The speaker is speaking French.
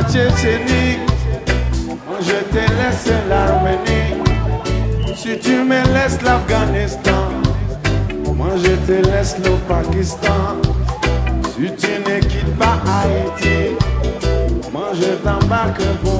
la Tchétchénie, moi je te laisse l'Arménie. Si tu me laisses l'Afghanistan, moi je te laisse le Pakistan. Si tu ne quittes pas Haïti, moi je t'embarque pour